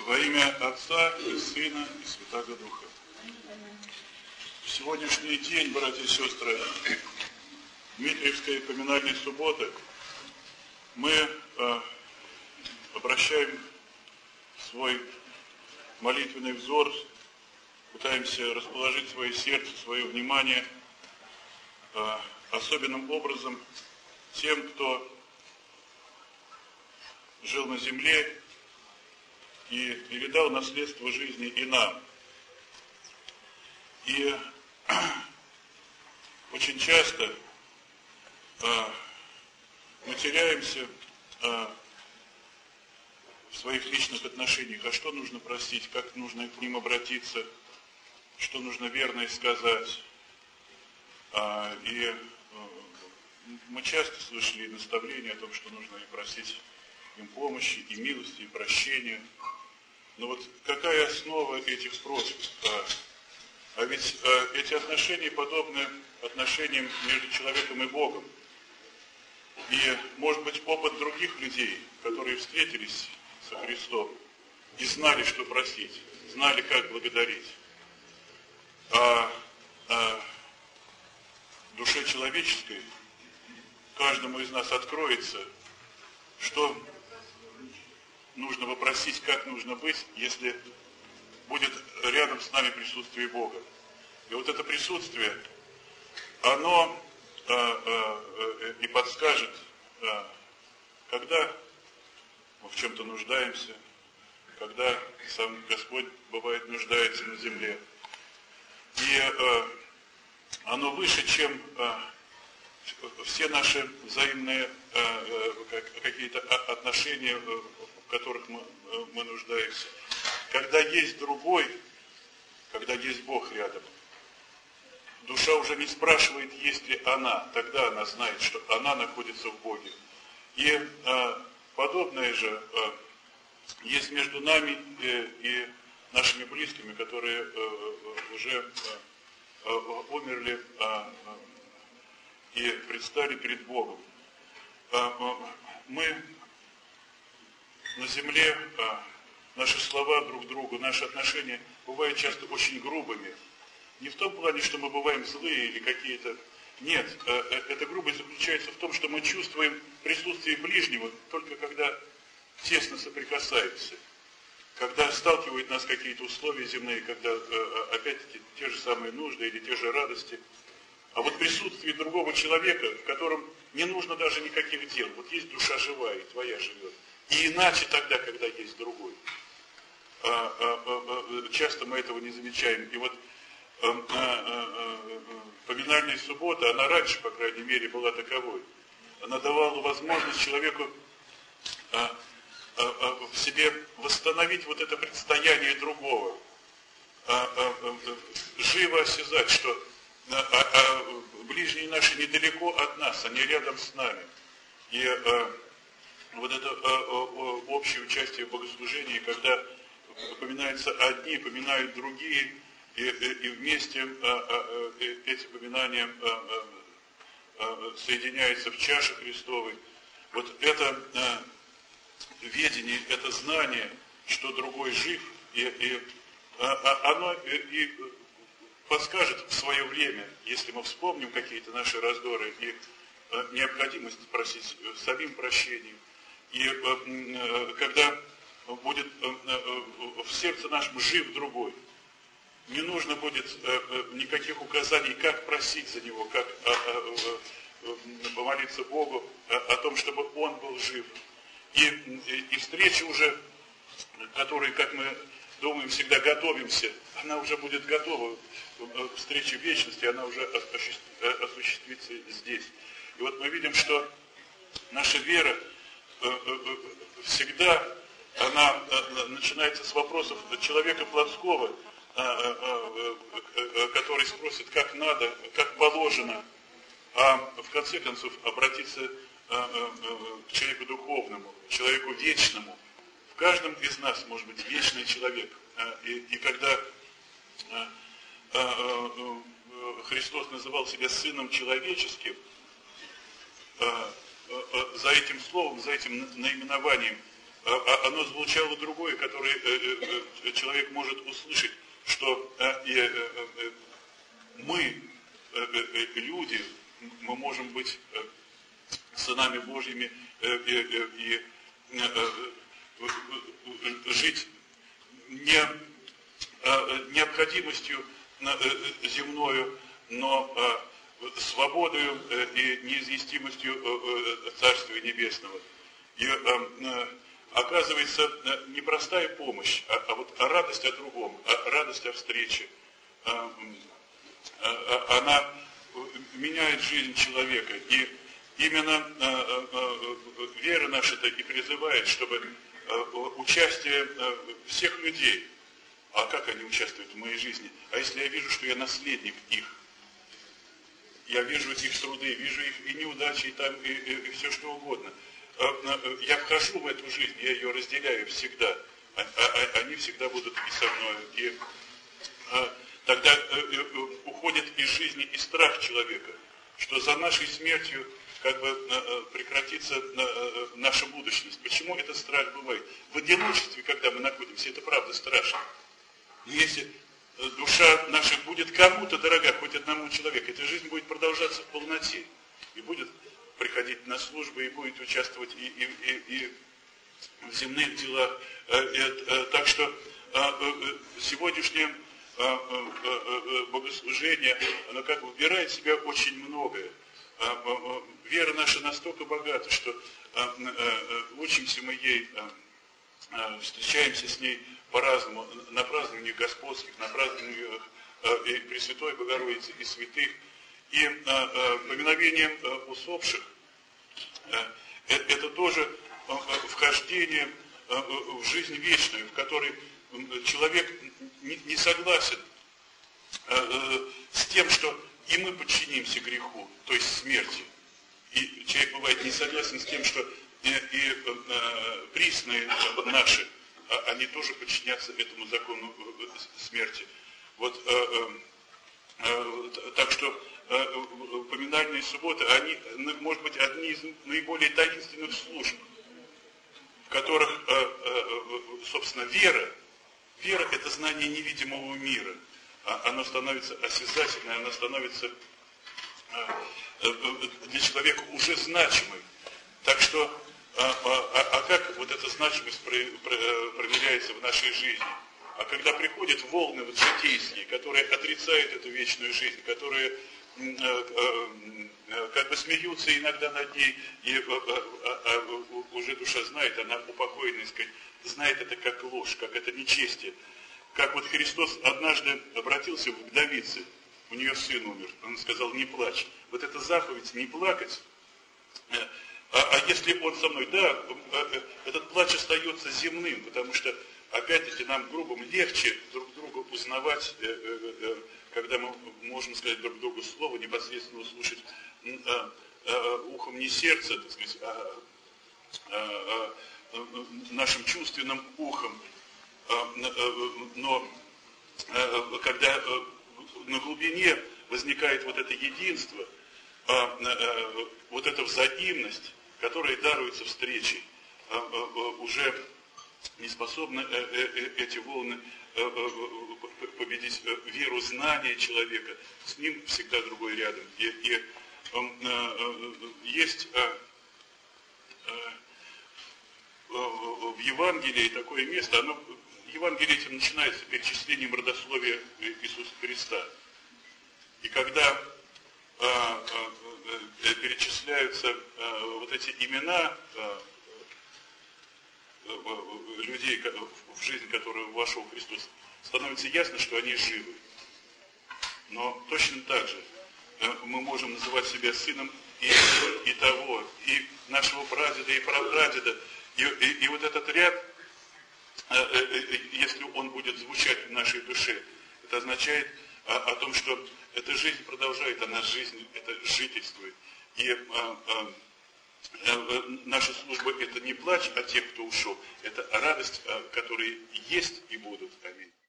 Во имя Отца и Сына и Святаго Духа. В сегодняшний день, братья и сестры, Дмитриевской поминальной субботы, мы обращаем свой молитвенный взор, пытаемся расположить свое сердце, свое внимание особенным образом тем, кто жил на земле и передал наследство жизни и нам. И очень часто мы теряемся в своих личных отношениях, а что нужно простить, как нужно к ним обратиться, что нужно верно сказать. И мы часто слышали наставления о том, что нужно и просить им помощи, и милости, и прощения. Но вот какая основа этих просьб? А ведь эти отношения подобны отношениям между человеком и Богом. И, может быть, опыт других людей, которые встретились со Христом и знали, что просить, знали, как благодарить. Душе человеческой каждому из нас откроется, что нужно попросить, как нужно быть, если будет рядом с нами присутствие Бога. И вот это присутствие, оно и подскажет, когда мы в чем-то нуждаемся, когда сам Господь, бывает, нуждается на земле. И оно выше, чем все наши взаимные какие-то отношения, в которых мы нуждаемся. Когда есть другой, когда есть Бог рядом, душа уже не спрашивает, есть ли она, тогда она знает, что она находится в Боге. И подобное же есть между нами и нашими близкими, которые уже умерли и предстали перед Богом. Мы на земле, наши слова друг другу, наши отношения бывают часто очень грубыми. Не в том плане, что мы бываем злые или какие-то... Нет, эта грубость заключается в том, что мы чувствуем присутствие ближнего только когда тесно соприкасаемся. Когда сталкивают нас какие-то условия земные, когда опять-таки те же самые нужды или те же радости. А вот присутствие другого человека, в котором не нужно даже никаких дел. Вот есть душа живая, и твоя живет. И иначе тогда, когда есть другой. Часто мы этого не замечаем. И вот поминальная суббота, она раньше, по крайней мере, была таковой. Она давала возможность человеку в себе восстановить вот это предстояние другого. Живо осязать, что ближние наши недалеко от нас, они рядом с нами. И вот это общее участие в богослужении, когда поминаются одни, поминают другие, и вместе эти поминания соединяются в чаше Христовой. Вот это ведение, это знание, что другой жив, и оно и подскажет в свое время, если мы вспомним какие-то наши раздоры и необходимость просить самим прощения. И когда будет в сердце нашем жив другой, не нужно будет никаких указаний, как просить за него, как помолиться Богу о том, чтобы он был жив. И встреча уже, которой, как мы думаем, всегда готовимся, она уже будет готова. Встреча в вечности, она уже осуществится здесь. И вот мы видим, что наша вера всегда, она начинается с вопросов человека плотского, который спросит, как надо, как положено, а в конце концов обратиться к человеку духовному, к человеку вечному. В каждом из нас может быть вечный человек. И когда Христос называл себя Сыном Человеческим, за этим словом, за этим наименованием оно звучало другое, которое человек может услышать, что мы, люди, мы можем быть сынами Божьими и жить не необходимостью земною, но свободою и неизъястимостью Царствия Небесного. И оказывается, не простая помощь, а вот радость о другом, радость о встрече. Она меняет жизнь человека. И именно вера наша-то и призывает, чтобы участие всех людей, а как они участвуют в моей жизни? А если я вижу, что я наследник их, я вижу их труды, вижу их и неудачи, и все что угодно. Я вхожу в эту жизнь, я ее разделяю всегда. Они всегда будут и со мной. И тогда уходит из жизни и страх человека, что за нашей смертью как бы прекратится наша будущность. Почему этот страх бывает? В одиночестве, когда мы находимся, это правда страшно. Но если душа наша будет кому-то дорога, хоть одному человеку, эта жизнь будет продолжаться в полноте. И будет приходить на службу, и будет участвовать и в земных делах. Так что сегодняшнее богослужение, оно как бы вбирает в себя очень многое. Вера наша настолько богата, что учимся мы ей, встречаемся с ней по-разному, на празднованиях господских, на празднованиях и Пресвятой Богородицы, и святых, и поминовением усопших. Это тоже вхождение в жизнь вечную, в которой человек не согласен с тем, что и мы подчинимся греху, то есть смерти. И человек бывает не согласен с тем, что и присные наши, они тоже подчинятся этому закону смерти. Вот, так что поминальные субботы, они, может быть, одни из наиболее таинственных служб, в которых, собственно, вера это знание невидимого мира. Оно становится осязательным, оно становится для человека уже значимой. Так что, как вот эта значимость проверяется в нашей жизни? А когда приходят волны вот житейские, которые отрицают эту вечную жизнь, которые как бы смеются иногда над ней, и уже душа знает, она упокоенная, знает это как ложь, как это нечестие. Как вот Христос однажды обратился к вдовице, у нее сын умер, он сказал: не плачь. Вот эта заповедь не плакать, а если он со мной, да, этот плач остается земным, потому что опять-таки нам грубым легче друг друга узнавать, когда мы можем сказать друг другу слово, непосредственно услышать ухом не сердце, так сказать, а нашим чувственным ухом. Но когда на глубине возникает вот это единство, вот эта взаимность, которая даруется встречей, уже не способны эти волны победить веру, знания человека. С ним всегда другой рядом. И есть в Евангелии такое место, Евангелие этим начинается перечислением родословия Иисуса Христа. И когда перечисляются вот эти имена людей, в жизнь которую вошел Христос, становится ясно, что они живы. Но точно так же мы можем называть себя сыном и того, и нашего прадеда, и прапрадеда. И вот этот ряд, если он будет звучать в нашей душе, это означает о том, что эта жизнь продолжает, она жизнь, это жительствует. И наша служба — это не плач о тех, кто ушел, это радость, которые есть и будут. Аминь.